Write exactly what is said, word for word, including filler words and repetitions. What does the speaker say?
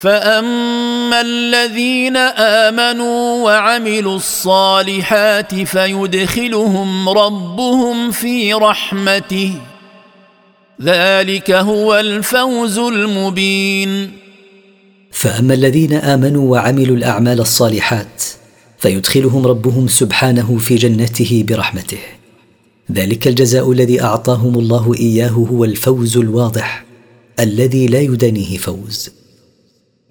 فأما الذين آمنوا وعملوا الصالحات فيدخلهم ربهم في رحمته ذلك هو الفوز المبين. فأما الذين آمنوا وعملوا الأعمال الصالحات فيدخلهم ربهم سبحانه في جنته برحمته، ذلك الجزاء الذي أعطاهم الله إياه هو الفوز الواضح الذي لا يدانيه فوز.